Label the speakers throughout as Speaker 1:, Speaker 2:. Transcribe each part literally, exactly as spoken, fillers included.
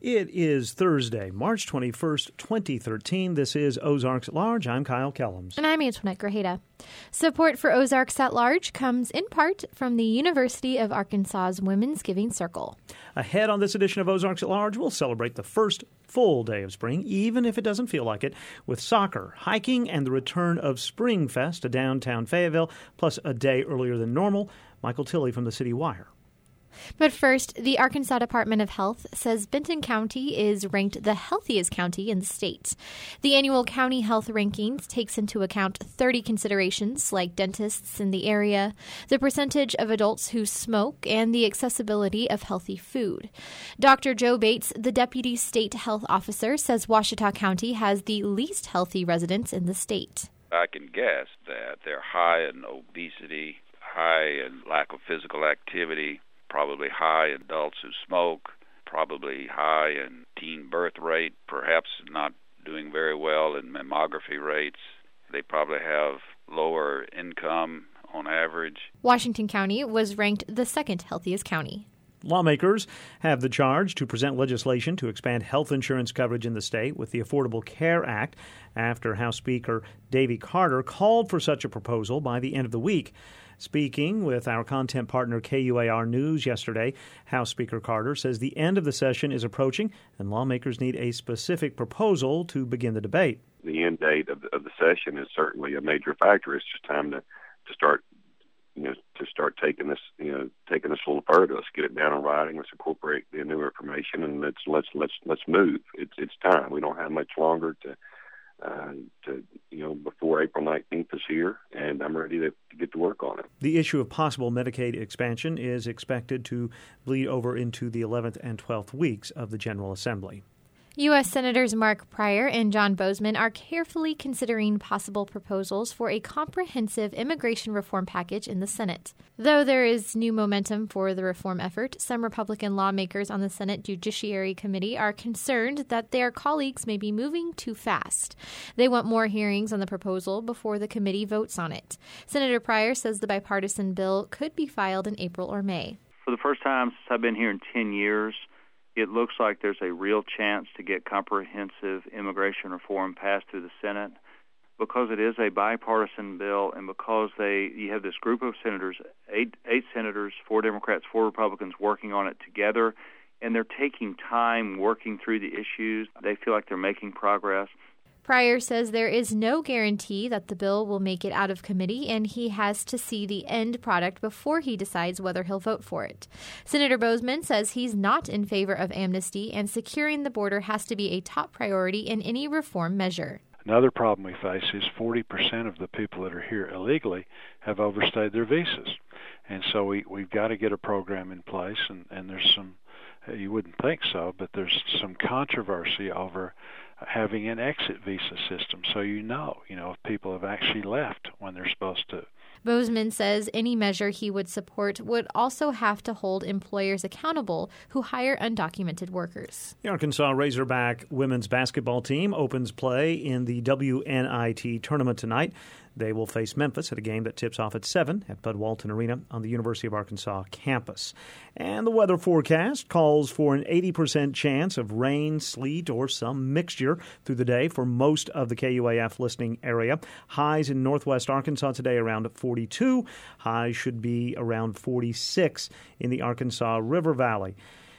Speaker 1: It is Thursday, March twenty-first, twenty thirteen. This is Ozarks at Large. I'm Kyle Kellums.
Speaker 2: And I'm Antoinette Grajeda. Support for Ozarks at Large comes in part from the University of Arkansas's Women's Giving Circle.
Speaker 1: Ahead on this edition of Ozarks at Large, we'll celebrate the first full day of spring, even if it doesn't feel like it, with soccer, hiking, and the return of Spring Fest to downtown Fayetteville, plus a day earlier than normal. Michael Tilley from the City Wire.
Speaker 2: But first, the Arkansas Department of Health says Benton County is ranked the healthiest county in the state. The annual county health rankings takes into account thirty considerations like dentists in the area, the percentage of adults who smoke, and the accessibility of healthy food. Doctor Joe Bates, the Deputy State Health Officer, says Ouachita County has the least healthy residents in the state.
Speaker 3: I can guess that they're high in obesity, high in lack of physical activity, probably high in adults who smoke, probably high in teen birth rate, perhaps not doing very well in mammography rates. They probably have lower income on average.
Speaker 2: Washington County was ranked the second healthiest county.
Speaker 1: Lawmakers have the charge to present legislation to expand health insurance coverage in the state with the Affordable Care Act after House Speaker Davy Carter called for such a proposal by the end of the week. Speaking with our content partner K U A R News yesterday, House Speaker Carter says the end of the session is approaching and lawmakers need a specific proposal to begin the debate.
Speaker 4: The end date of the, of the session is certainly a major factor. It's just time to, to start, you know, to start taking this, you know, taking this a little further. Let's get it down in writing. Let's incorporate the new information, and let's let's let's let's move. It's it's time. We don't have much longer to. Uh, to you know, before April nineteenth is here, and I'm ready to, to get to work on it.
Speaker 1: The issue of possible Medicaid expansion is expected to bleed over into the eleventh and twelfth weeks of the General Assembly.
Speaker 2: U S. Senators Mark Pryor and John Boozman are carefully considering possible proposals for a comprehensive immigration reform package in the Senate. Though there is new momentum for the reform effort, some Republican lawmakers on the Senate Judiciary Committee are concerned that their colleagues may be moving too fast. They want more hearings on the proposal before the committee votes on it. Senator Pryor says the bipartisan bill could be filed in April or May.
Speaker 5: For the first time since I've been here in ten years, it looks like there's a real chance to get comprehensive immigration reform passed through the Senate because it is a bipartisan bill, and because they you have this group of senators, eight eight senators, four Democrats, four Republicans working on it together, and they're taking time working through the issues. They feel like they're making progress.
Speaker 2: Pryor says there is no guarantee that the bill will make it out of committee, and he has to see the end product before he decides whether he'll vote for it. Senator Boozman says he's not in favor of amnesty, and securing the border has to be a top priority in any reform measure.
Speaker 6: Another problem we face is forty percent of the people that are here illegally have overstayed their visas. And so we, we've got to get a program in place, and, and there's some, you wouldn't think so, but there's some controversy over having an exit visa system, so you know, you know, if people have actually left when they're supposed to.
Speaker 2: Boozman says any measure he would support would also have to hold employers accountable who hire undocumented workers.
Speaker 1: The Arkansas Razorback women's basketball team opens play in the W N I T tournament tonight. They will face Memphis at a game that tips off at seven at Bud Walton Arena on the University of Arkansas campus. And the weather forecast calls for an eighty percent chance of rain, sleet, or some mixture through the day for most of the K U A F listening area. Highs in northwest Arkansas today around forty-two. Highs should be around forty-six in the Arkansas River Valley.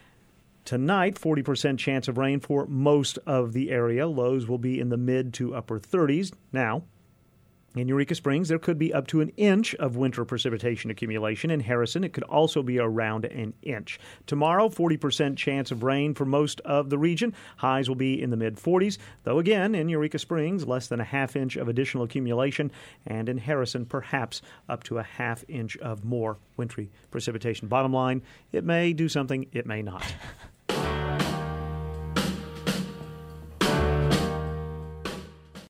Speaker 1: Tonight, forty percent chance of rain for most of the area. Lows will be in the mid to upper thirties. Now, in Eureka Springs, there could be up to an inch of winter precipitation accumulation. In Harrison, it could also be around an inch. Tomorrow, forty percent chance of rain for most of the region. Highs will be in the mid-forties, though again, in Eureka Springs, less than a half inch of additional accumulation, and in Harrison, perhaps up to a half inch of more wintry precipitation. Bottom line, it may do something, it may not.